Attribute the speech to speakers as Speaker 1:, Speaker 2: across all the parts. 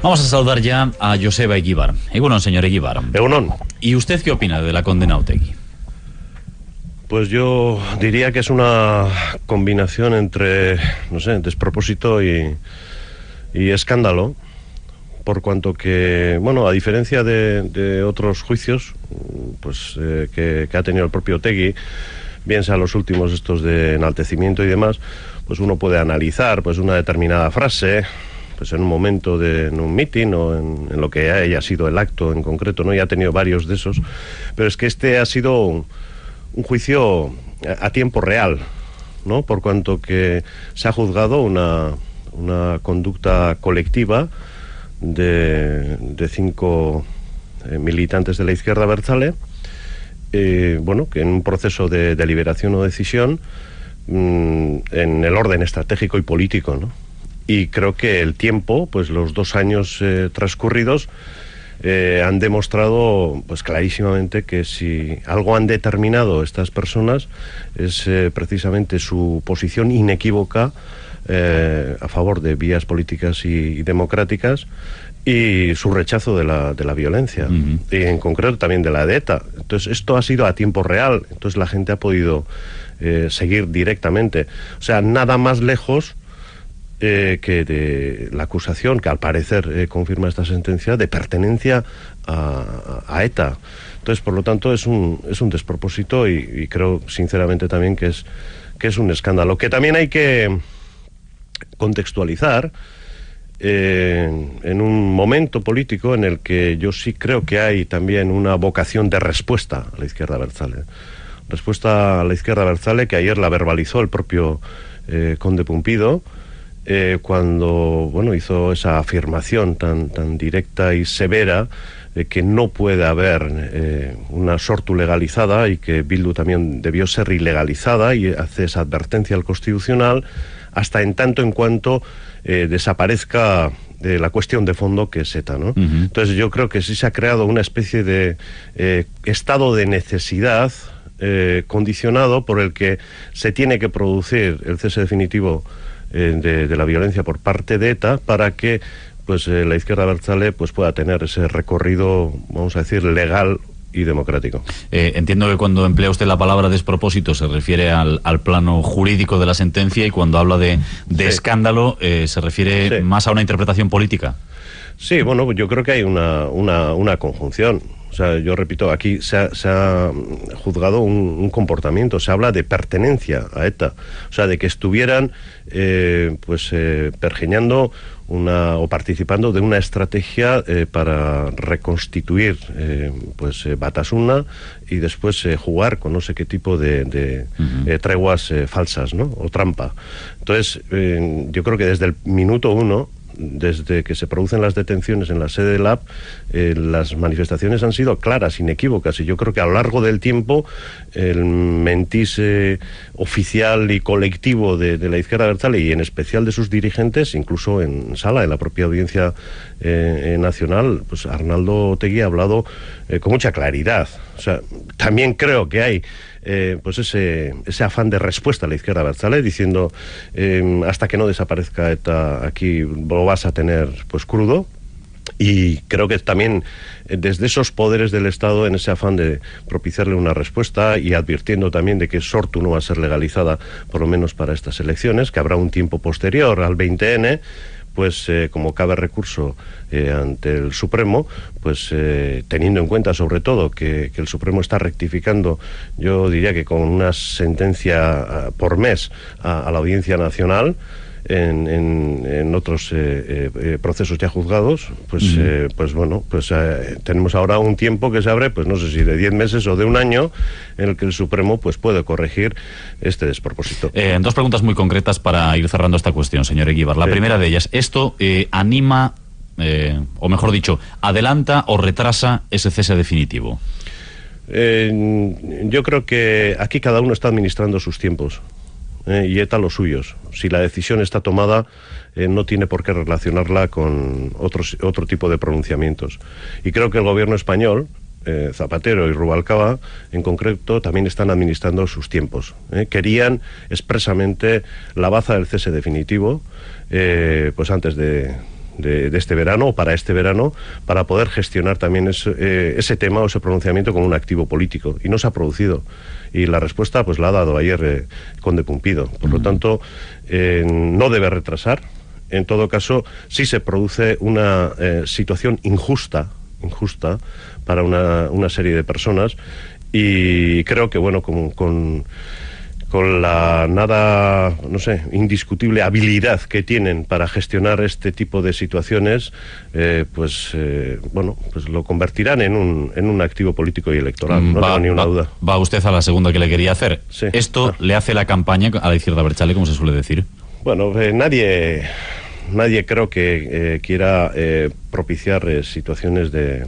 Speaker 1: Vamos a saludar ya a Joseba Eguíbar. Egunon, señor Eguíbar.
Speaker 2: Egunon.
Speaker 1: ¿Y usted qué opina de la condena a Otegi?
Speaker 2: Pues yo diría que es una combinación entre, no sé, despropósito y escándalo, por cuanto que, bueno, a diferencia de otros juicios, pues que ha tenido el propio Otegi, bien sean los últimos estos de enaltecimiento y demás, pues uno puede analizar pues una determinada frase, pues en un momento en un mitin o en lo que haya sido el acto en concreto, ¿no? Ya ha tenido varios de esos, pero es que este ha sido un juicio a tiempo real, ¿no? Por cuanto que se ha juzgado una conducta colectiva de 5 militantes de la izquierda abertzale, bueno, que en un proceso de deliberación o decisión en el orden estratégico y político, ¿no? Y creo que el tiempo, pues los 2 años transcurridos, han demostrado pues clarísimamente que si algo han determinado estas personas es precisamente su posición inequívoca a favor de vías políticas y democráticas y su rechazo de la violencia, y en concreto también de la de ETA. Entonces esto ha sido a tiempo real, entonces la gente ha podido seguir directamente, o sea, nada más lejos que de la acusación, que al parecer confirma esta sentencia, de pertenencia a ETA. Entonces, por lo tanto, es un despropósito y creo sinceramente también que es un escándalo, que también hay que contextualizar en un momento político en el que yo sí creo que hay también una vocación de respuesta a la izquierda abertzale. Respuesta a la izquierda abertzale que ayer la verbalizó el propio conde Pumpido, cuando bueno, hizo esa afirmación tan directa y severa de que no puede haber una Sortu legalizada y que Bildu también debió ser ilegalizada, y hace esa advertencia al Constitucional hasta en tanto en cuanto desaparezca la cuestión de fondo, que es ETA, ¿no? Entonces yo creo que sí se ha creado una especie de estado de necesidad condicionado por el que se tiene que producir el cese definitivo de la violencia por parte de ETA para que pues la izquierda abertzale pues pueda tener ese recorrido, vamos a decir, legal y democrático.
Speaker 1: Entiendo que cuando emplea usted la palabra despropósito se refiere al plano jurídico de la sentencia, y cuando habla de sí, escándalo se refiere más a una interpretación política.
Speaker 2: Sí, bueno, yo creo que hay una conjunción. O sea, yo repito, aquí se ha juzgado un comportamiento, se habla de pertenencia a ETA, o sea, de que estuvieran pergeñando o participando de una estrategia para reconstituir Batasuna y después jugar con no sé qué tipo de treguas falsas, ¿no? O trampa. Entonces, yo creo que desde el minuto 1, desde que se producen las detenciones en la sede del AP, las manifestaciones han sido claras, inequívocas, y yo creo que a lo largo del tiempo el mentís oficial y colectivo de la izquierda abertzale, y en especial de sus dirigentes, incluso en sala, en la propia audiencia nacional, pues Arnaldo Otegi ha hablado con mucha claridad. O sea, también creo que hay pues ese afán de respuesta a la izquierda abertzale, diciendo hasta que no desaparezca ETA aquí lo vas a tener pues crudo. Y creo que también desde esos poderes del Estado, en ese afán de propiciarle una respuesta y advirtiendo también de que Sortu no va a ser legalizada, por lo menos para estas elecciones, que habrá un tiempo posterior al 20N, pues como cabe recurso ante el Supremo, pues teniendo en cuenta sobre todo que el Supremo está rectificando, yo diría que con una sentencia por mes a la Audiencia Nacional, en otros procesos ya juzgados, pues bueno, pues tenemos ahora un tiempo que se abre, pues no sé si de 10 meses o de 1 año, en el que el Supremo pues puede corregir este despropósito.
Speaker 1: 2 preguntas muy concretas para ir cerrando esta cuestión, señor Eguíbar. La primera de ellas, ¿esto anima, o mejor dicho, adelanta o retrasa ese cese definitivo?
Speaker 2: Yo creo que aquí cada uno está administrando sus tiempos. Y ETA los suyos. Si la decisión está tomada, no tiene por qué relacionarla con otro tipo de pronunciamientos. Y creo que el gobierno español, Zapatero y Rubalcaba, en concreto, también están administrando sus tiempos. Querían expresamente la baza del cese definitivo, pues antes de de este verano o para este verano, para poder gestionar también ese tema o ese pronunciamiento como un activo político, y no se ha producido, y la respuesta pues la ha dado ayer Conde Pumpido. Por lo tanto, no debe retrasar. En todo caso, si se produce una situación injusta para una serie de personas, y creo que bueno, con la nada, no sé, indiscutible habilidad que tienen para gestionar este tipo de situaciones, pues lo convertirán en un activo político y electoral, no tengo ni una duda.
Speaker 1: Va usted a la segunda que le quería hacer.
Speaker 2: Sí.
Speaker 1: ¿Esto le hace la campaña a la izquierda abertzale, como se suele decir?
Speaker 2: Bueno, nadie creo que quiera propiciar situaciones de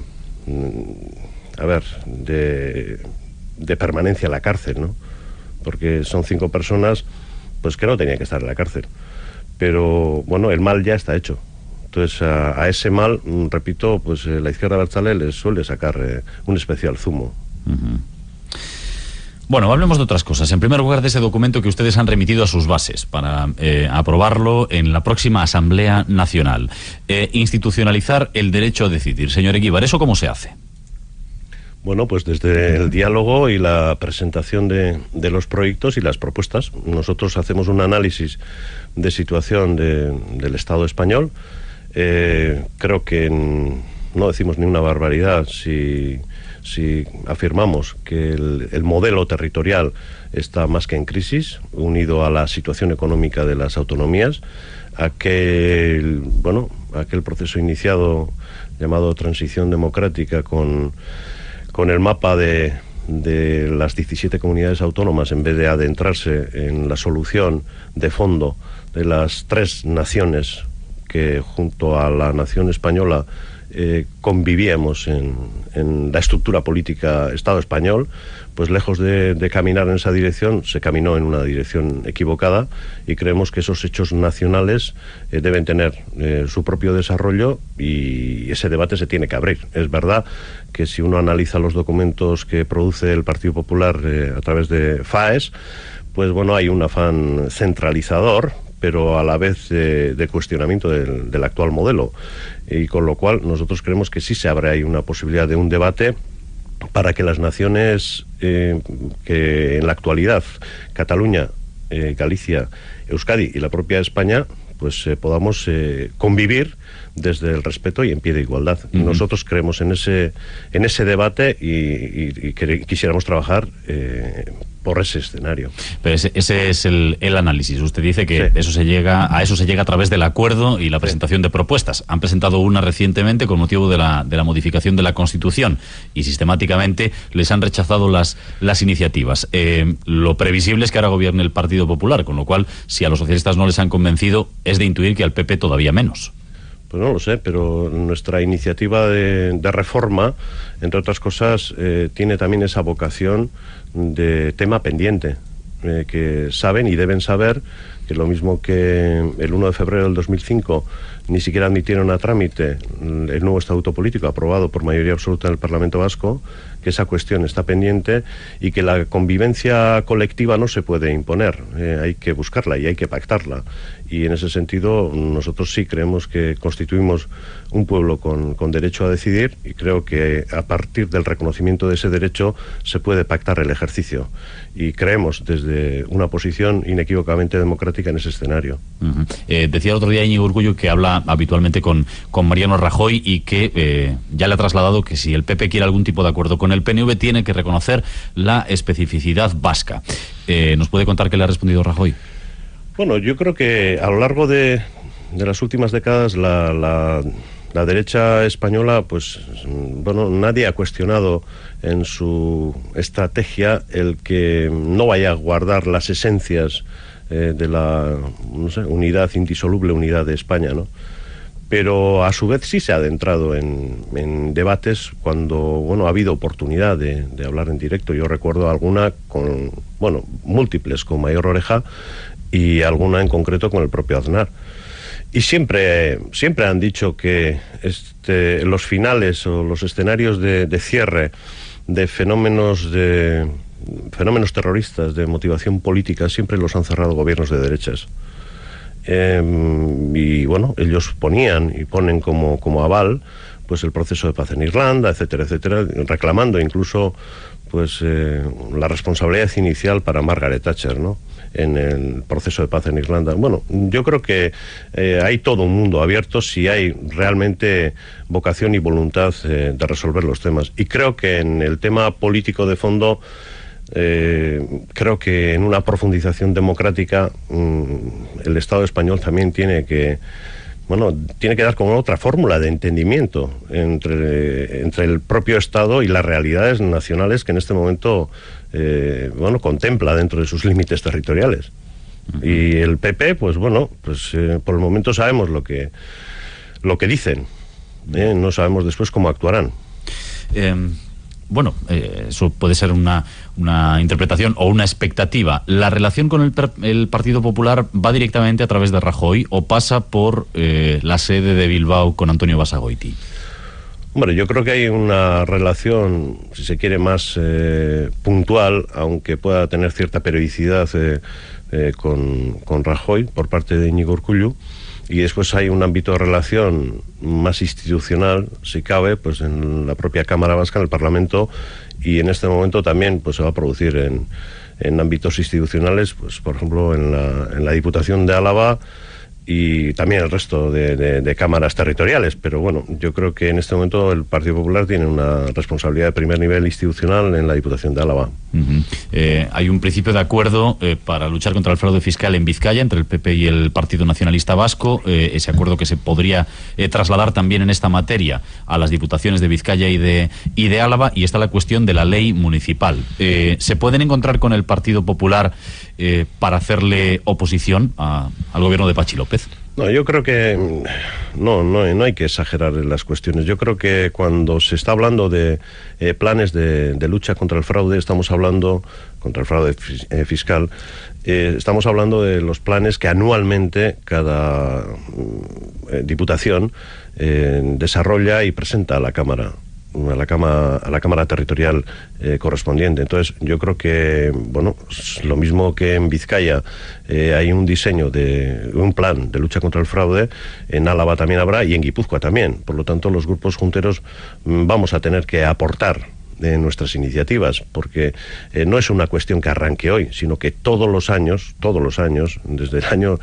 Speaker 2: permanencia en la cárcel, ¿no? Porque son 5 personas pues que no tenían que estar en la cárcel. Pero bueno, el mal ya está hecho. Entonces a ese mal, repito, pues la izquierda abertzale les suele sacar un especial zumo.
Speaker 1: Uh-huh. Bueno, hablemos de otras cosas. En primer lugar, de ese documento que ustedes han remitido a sus bases para aprobarlo en la próxima Asamblea Nacional. Institucionalizar el derecho a decidir. Señor Eguíbar, ¿eso cómo se hace?
Speaker 2: Bueno, pues desde el diálogo y la presentación de los proyectos y las propuestas. Nosotros hacemos un análisis de situación del Estado español. Creo que no decimos ni una barbaridad si afirmamos que el modelo territorial está más que en crisis, unido a la situación económica de las autonomías, aquel proceso iniciado llamado transición democrática con el mapa de las 17 comunidades autónomas, en vez de adentrarse en la solución de fondo de las 3 naciones que junto a la nación española convivíamos en la estructura política Estado español, pues lejos de caminar en esa dirección, se caminó en una dirección equivocada, y creemos que esos hechos nacionales deben tener su propio desarrollo, y ese debate se tiene que abrir. Es verdad que si uno analiza los documentos que produce el Partido Popular a través de FAES, pues bueno, hay un afán centralizador, pero a la vez de cuestionamiento del actual modelo, y con lo cual nosotros creemos que sí se abre ahí una posibilidad de un debate para que las naciones que en la actualidad, Cataluña, Galicia, Euskadi y la propia España, pues podamos convivir desde el respeto y en pie de igualdad. Uh-huh. Nosotros creemos en ese debate y quisiéramos trabajar por ese escenario.
Speaker 1: Pero ese es el análisis. Usted dice que
Speaker 2: Sí.
Speaker 1: eso se llega a través del acuerdo y la presentación de propuestas. Han presentado una recientemente con motivo de la modificación de la Constitución, y sistemáticamente les han rechazado las iniciativas. Lo previsible es que ahora gobierne el Partido Popular, con lo cual, si a los socialistas no les han convencido, es de intuir que al PP todavía menos.
Speaker 2: Pues no lo sé, pero nuestra iniciativa de reforma, entre otras cosas, tiene también esa vocación de tema pendiente, que saben y deben saber que lo mismo que el 1 de febrero del 2005 ni siquiera admitieron a trámite el nuevo estatuto político aprobado por mayoría absoluta en el Parlamento Vasco, que esa cuestión está pendiente y que la convivencia colectiva no se puede imponer, hay que buscarla y hay que pactarla. Y en ese sentido nosotros sí creemos que constituimos un pueblo con derecho a decidir, y creo que a partir del reconocimiento de ese derecho se puede pactar el ejercicio, y creemos desde una posición inequívocamente democrática en ese escenario.
Speaker 1: Uh-huh. Decía el otro día Íñigo Urkullu que habla habitualmente con Mariano Rajoy, y que ya le ha trasladado que si el PP quiere algún tipo de acuerdo con el PNV tiene que reconocer la especificidad vasca. ¿Nos puede contar qué le ha respondido Rajoy?
Speaker 2: Bueno, yo creo que a lo largo de las últimas décadas la derecha española, pues bueno, nadie ha cuestionado en su estrategia el que no vaya a guardar las esencias de la, no sé, unidad, indisoluble unidad de España, ¿no? Pero a su vez sí se ha adentrado en debates cuando, bueno, ha habido oportunidad de hablar en directo. Yo recuerdo alguna con, bueno, múltiples con Mayor Oreja, y alguna en concreto con el propio Aznar. Y siempre han dicho que los finales o los escenarios de cierre de fenómenos terroristas de motivación política siempre los han cerrado gobiernos de derechas. y bueno, ellos ponían y ponen como aval pues el proceso de paz en Irlanda, etcétera, etcétera, reclamando incluso pues la responsabilidad inicial para Margaret Thatcher, ¿no?, en el proceso de paz en Irlanda. Bueno, yo creo que hay todo un mundo abierto si hay realmente vocación y voluntad de resolver los temas. Y creo que en el tema político de fondo, creo que en una profundización democrática el Estado español también tiene que dar como otra fórmula de entendimiento entre el propio Estado y las realidades nacionales que en este momento contempla dentro de sus límites territoriales. Uh-huh. Y el PP, pues por el momento sabemos lo que dicen, no sabemos después cómo actuarán.
Speaker 1: Eso puede ser una interpretación o una expectativa. ¿La relación con el Partido Popular va directamente a través de Rajoy o pasa por la sede de Bilbao con Antonio Basagoiti?
Speaker 2: Hombre, yo creo que hay una relación, si se quiere, más puntual, aunque pueda tener cierta periodicidad con Rajoy por parte de Íñigo Urkullu. Y después hay un ámbito de relación más institucional, si cabe, pues en la propia Cámara Vasca, en el Parlamento, y en este momento también pues se va a producir en ámbitos institucionales, pues por ejemplo en la Diputación de Álava y también el resto de cámaras territoriales. Pero bueno, yo creo que en este momento el Partido Popular tiene una responsabilidad de primer nivel institucional en la Diputación de Álava.
Speaker 1: Uh-huh. Hay un principio de acuerdo para luchar contra el fraude fiscal en Vizcaya entre el PP y el Partido Nacionalista Vasco, ese acuerdo que se podría trasladar también en esta materia a las diputaciones de Vizcaya y de Álava, y está la cuestión de la ley municipal. ¿Se pueden encontrar con el Partido Popular para hacerle oposición al gobierno de Patxi López?
Speaker 2: No, yo creo que no hay que exagerar en las cuestiones. Yo creo que cuando se está hablando de planes de lucha contra el fraude, estamos hablando contra el fraude fiscal, estamos hablando de los planes que anualmente cada diputación desarrolla y presenta a la Cámara. A la Cámara Territorial correspondiente. Entonces yo creo que lo mismo que en Vizcaya hay un diseño de un plan de lucha contra el fraude, en Álava también habrá y en Guipúzcoa también. Por lo tanto, los grupos junteros vamos a tener que aportar de nuestras iniciativas, porque no es una cuestión que arranque hoy, sino que todos los años, desde el año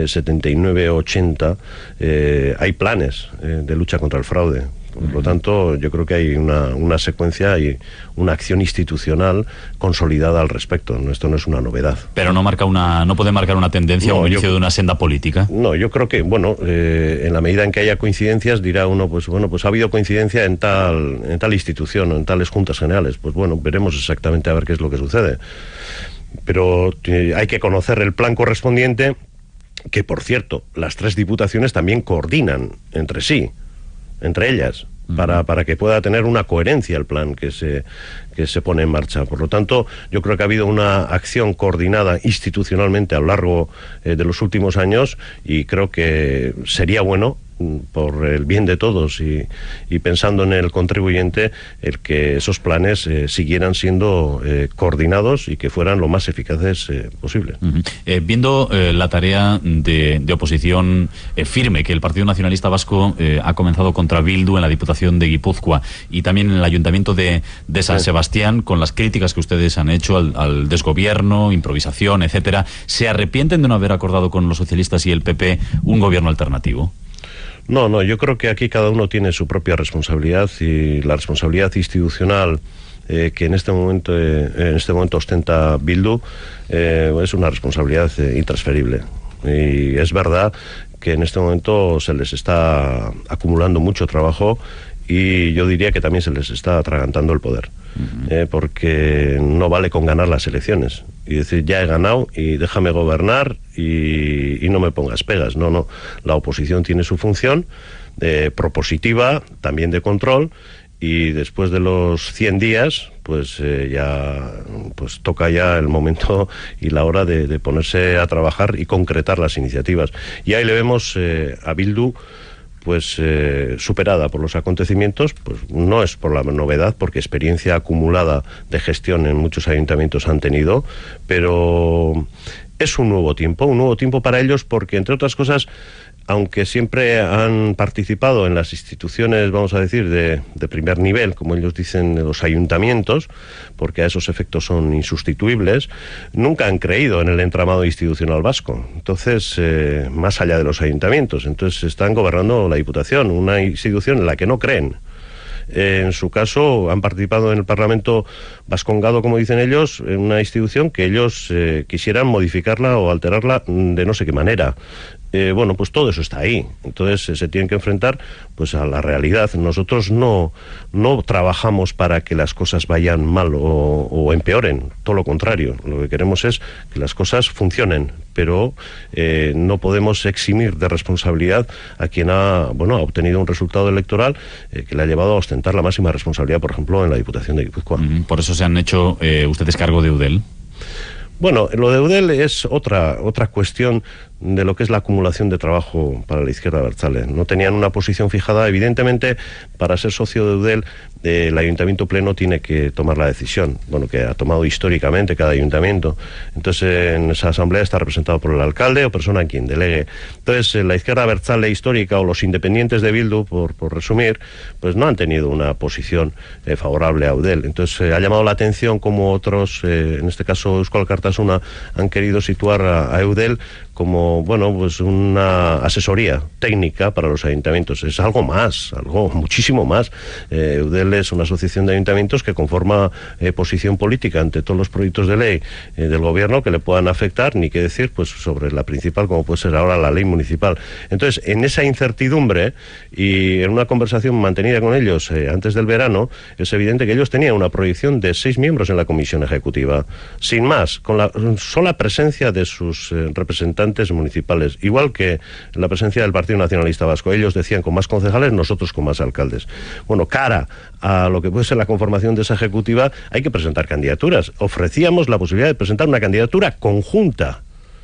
Speaker 2: 79-80, hay planes de lucha contra el fraude. Por lo tanto, yo creo que hay una secuencia y una acción institucional consolidada al respecto. Esto no es una novedad.
Speaker 1: Pero no puede marcar una tendencia o un inicio de una senda política.
Speaker 2: No, yo creo que, en la medida en que haya coincidencias, dirá uno, pues ha habido coincidencia en tal institución o en tales juntas generales. Pues veremos exactamente a ver qué es lo que sucede. Pero hay que conocer el plan correspondiente, que por cierto, las tres diputaciones también coordinan entre sí, entre ellas, para que pueda tener una coherencia el plan que se pone en marcha. Por lo tanto, yo creo que ha habido una acción coordinada institucionalmente a lo largo de los últimos años, y creo que sería bueno, por el bien de todos y pensando en el contribuyente, el que esos planes siguieran siendo coordinados y que fueran lo más eficaces posible.
Speaker 1: Uh-huh. Viendo la tarea de oposición firme que el Partido Nacionalista Vasco ha comenzado contra Bildu en la Diputación de Guipúzcoa y también en el Ayuntamiento de San Sebastián, con las críticas que ustedes han hecho al desgobierno, improvisación, etcétera, ¿se arrepienten de no haber acordado con los socialistas y el PP un gobierno alternativo?
Speaker 2: No, yo creo que aquí cada uno tiene su propia responsabilidad, y la responsabilidad institucional que en este momento ostenta Bildu es una responsabilidad intransferible. Y es verdad que en este momento se les está acumulando mucho trabajo, y yo diría que también se les está atragantando el poder. Porque no vale con ganar las elecciones y decir ya he ganado y déjame gobernar y no me pongas pegas. No, la oposición tiene su función propositiva, también de control, y después de los 100 días pues toca ya el momento y la hora de ponerse a trabajar y concretar las iniciativas. Y ahí le vemos a Bildu superada por los acontecimientos. Pues no es por la novedad, porque experiencia acumulada de gestión en muchos ayuntamientos han tenido, pero es un nuevo tiempo para ellos, porque, entre otras cosas, aunque siempre han participado en las instituciones, vamos a decir, de primer nivel, como ellos dicen, los ayuntamientos, porque a esos efectos son insustituibles, nunca han creído en el entramado institucional vasco. Entonces, más allá de los ayuntamientos, entonces están gobernando la Diputación, una institución en la que no creen. En su caso, han participado en el Parlamento vascongado, como dicen ellos, en una institución que ellos quisieran modificarla o alterarla de no sé qué manera. Bueno, pues todo eso está ahí. Entonces se tienen que enfrentar pues a la realidad. Nosotros no trabajamos para que las cosas vayan mal o empeoren, todo lo contrario. Lo que queremos es que las cosas funcionen, pero no podemos eximir de responsabilidad a quien ha obtenido un resultado electoral que le ha llevado a ostentar la máxima responsabilidad, por ejemplo, en la Diputación de Guipúzcoa.
Speaker 1: Por eso se han hecho ustedes cargo de Eudel.
Speaker 2: Bueno, lo de Eudel es otra cuestión de lo que es la acumulación de trabajo para la izquierda abertzale. No tenían una posición fijada. Evidentemente, para ser socio de Eudel, el ayuntamiento pleno tiene que tomar la decisión, que ha tomado históricamente cada ayuntamiento. Entonces, en esa asamblea está representado por el alcalde o persona quien delegue. Entonces, la izquierda abertzale histórica o los independientes de Bildu, por resumir, pues no han tenido una posición favorable a Eudel. Entonces, ha llamado la atención como otros, en este caso Euskal Alkartasuna, han querido situar a Eudel como pues una asesoría técnica para los ayuntamientos. Es algo más, algo muchísimo más. Eudel es una asociación de ayuntamientos que conforma posición política ante todos los proyectos de ley del gobierno que le puedan afectar, ni qué decir pues sobre la principal, como puede ser ahora la ley municipal. Entonces, en esa incertidumbre y en una conversación mantenida con ellos antes del verano, es evidente que ellos tenían una proyección de 6 miembros en la comisión ejecutiva, sin más, con la sola presencia de sus representantes municipales, igual que la presencia del Partido Nacionalista Vasco. Ellos decían con más concejales, nosotros con más alcaldes. Bueno, cara a lo que puede ser la conformación de esa ejecutiva, hay que presentar candidaturas. Ofrecíamos la posibilidad de presentar una candidatura conjunta,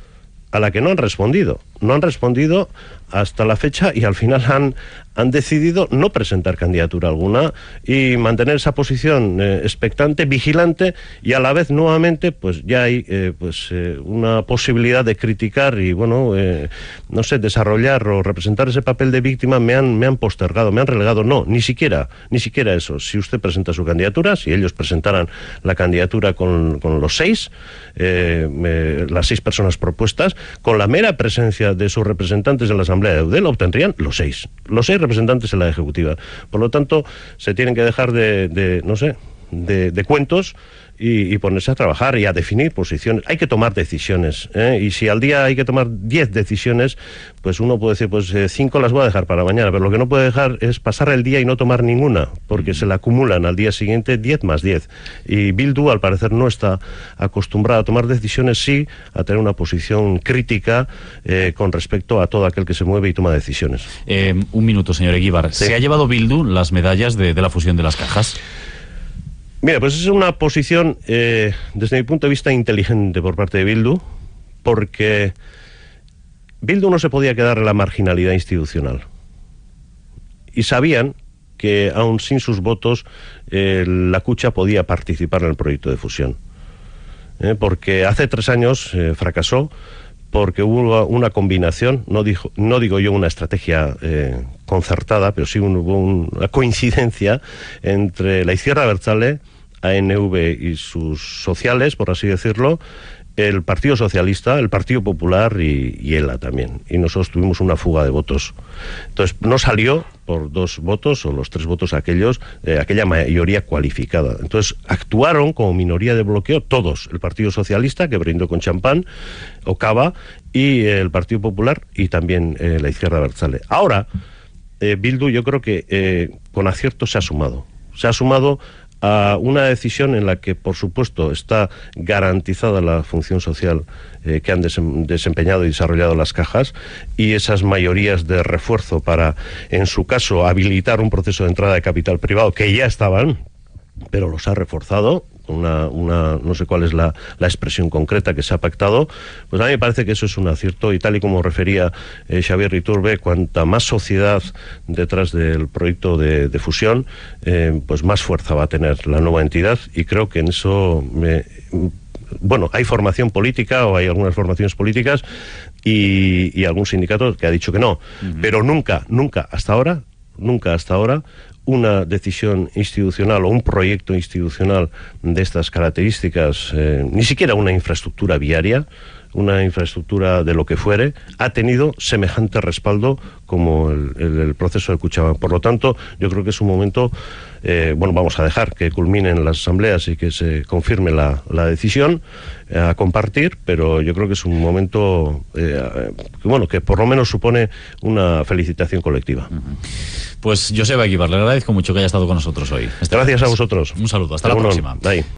Speaker 2: a la que no han respondido. No han respondido hasta la fecha y al final han decidido no presentar candidatura alguna y mantener esa posición expectante, vigilante, y a la vez nuevamente pues ya hay una posibilidad de criticar y no sé, desarrollar o representar ese papel de víctima. Me han postergado, me han relegado. No, ni siquiera eso. Si usted presenta su candidatura, si ellos presentaran la candidatura con los 6, las 6 personas propuestas, con la mera presencia de sus representantes en la Asamblea de Eudel, obtendrían los 6 representantes en la Ejecutiva. Por lo tanto, se tienen que dejar de cuentos y ponerse a trabajar y a definir posiciones. Hay que tomar decisiones, y si al día hay que tomar 10 decisiones, pues uno puede decir, pues 5 las voy a dejar para mañana, pero lo que no puede dejar es pasar el día y no tomar ninguna, porque se le acumulan al día siguiente 10 más 10. Y Bildu, al parecer, no está acostumbrado a tomar decisiones, sí a tener una posición crítica con respecto a todo aquel que se mueve y toma decisiones.
Speaker 1: Un minuto, señor Eguíbar.
Speaker 2: Sí.
Speaker 1: ¿Se ha llevado Bildu las medallas de la fusión de las cajas?
Speaker 2: Mira, pues es una posición, desde mi punto de vista, inteligente por parte de Bildu, porque Bildu no se podía quedar en la marginalidad institucional. Y sabían que, aun sin sus votos, la Cucha podía participar en el proyecto de fusión. Porque hace 3 años fracasó, porque hubo una combinación, no digo yo una estrategia concertada, pero sí hubo una coincidencia entre la izquierda abertzale, ANV y sus sociales, por así decirlo, el Partido Socialista, el Partido Popular y ELA también. Y nosotros tuvimos una fuga de votos. Entonces, no salió por 2 votos o los 3 votos aquella mayoría cualificada. Entonces, actuaron como minoría de bloqueo todos. El Partido Socialista, que brindó con champán, Ocava, y el Partido Popular y también la izquierda abertzale. Ahora, Bildu, yo creo que con acierto se ha sumado. Se ha sumado a una decisión en la que, por supuesto, está garantizada la función social que han desempeñado y desarrollado las cajas, y esas mayorías de refuerzo para, en su caso, habilitar un proceso de entrada de capital privado que ya estaban, pero los ha reforzado. No sé cuál es la expresión concreta que se ha pactado. Pues a mí me parece que eso es un acierto, y tal y como refería Xavier Iturbe, cuanta más sociedad detrás del proyecto de fusión, pues más fuerza va a tener la nueva entidad, y creo que en eso bueno, hay formación política o hay algunas formaciones políticas y algún sindicato que ha dicho que no. Pero nunca hasta ahora, una decisión institucional o un proyecto institucional de estas características, ni siquiera una infraestructura viaria, una infraestructura de lo que fuere, ha tenido semejante respaldo como el proceso de Kutxabank. Por lo tanto, yo creo que es un momento, bueno, vamos a dejar que culminen las asambleas y que se confirme la decisión a compartir, pero yo creo que es un momento, bueno, que por lo menos supone una felicitación colectiva.
Speaker 1: Pues Joseba Eguíbar, le agradezco mucho que haya estado con nosotros hoy.
Speaker 2: Gracias a vosotros.
Speaker 1: Un saludo, hasta la próxima.
Speaker 2: Bye.